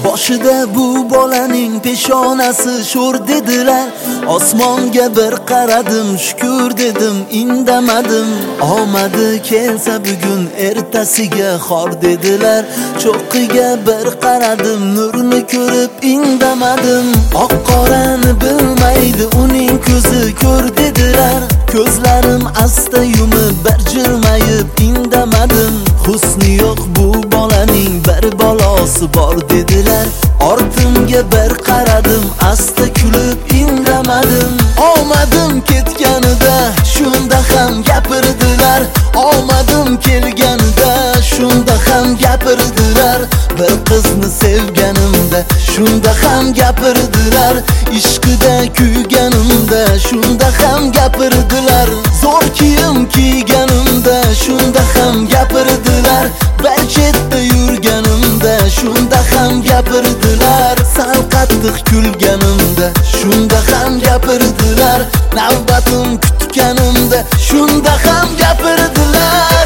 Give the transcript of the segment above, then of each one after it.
Boshida bu bolaning peshonasi sho'r dedilar. Osmonga bir qaradim, shukr dedim, indamadim. Omadi kelsa bugun ertasiga xor dedilar. Cho'qqiga bir qaradim, nurni ko'rib indamadim. Oq qorani bilmaydi uning ko'zi ko'r dedilar. Ko'zlarim asta yumib bir jilmayib indamadim. Husni yo'q bu bolaning bir balosi bor dedilar. Ortimga bir qaradim, asta kulib indamadim. Omadim ketganida shunda ham gapirdilar. Omadim kelganida shunda ham gapirdilar. Bir qizni sevganimda shunda ham gapirdilar. Ishqida kuyganimda shunda ham gapirdilar. Zo'r kiyim kiyganimda shunda ham gapirdilar. Bir chetda yurganimda shunda ham gapirdilar. Sal qattiq kulganimda shunda ham gapirdilar. Navbatim kutganimda shunda ham gapirdilar.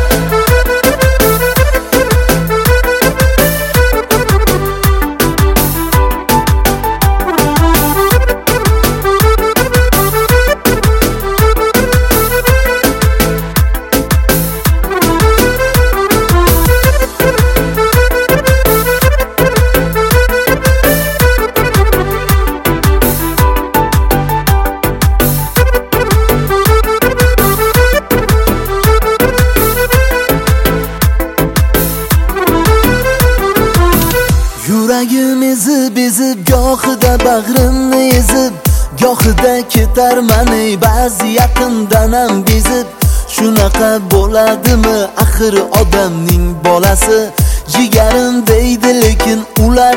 Yuragim ezib gohida bag'rimni ezib, gohida ketarman ey ba'zi yaqindan ham bezib. Shunaqa bo'ladimi axir odamning bolasi? Jigarim deydi lekin ular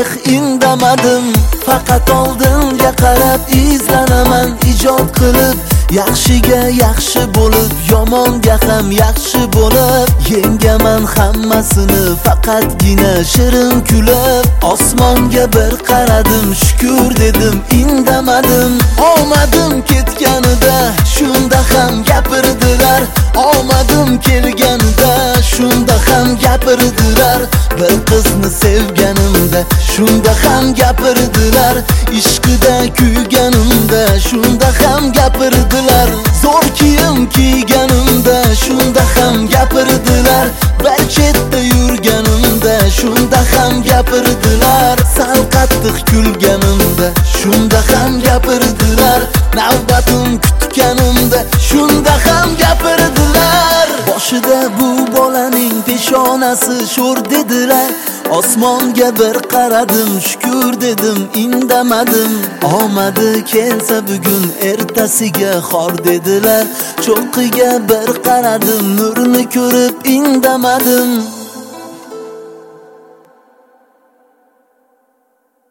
indamadim. Faqat oldinga qarab izlanaman ijod qilib. Yaxshiga yaxshi bo'lib, yomonga ham yaxshi bo'lib. Yengaman hammasini faqatgina shirin kulib. Osmonga bir qaradim, shukr dedim, indamadim. Omadim ketganida shunda ham gapirdilar. Omadim kelganida shunda ham gapirdilar. Bir qizni sevganimda shunda ham gapirdilar. Ishqida kuyganimda shunda ham gapirdilar. Zo'r kiyim kiyganimda shunda ham gapirdilar. Bir chetda yurganimda shunda ham gapirdilar. Sal qattiq kulganimda shunda ham gapirdilar. Navbatim kutganimda shunda ham gapirdilar. Boshida bu bolaning peshonasi sho'r dedilar. Osmonga bir qaradim, shukr dedim, indamadim. Omadi kelsa bugun ertasiga xor dedilar. Cho'qqiga bir qaradim, nurni ko'rib indamadim.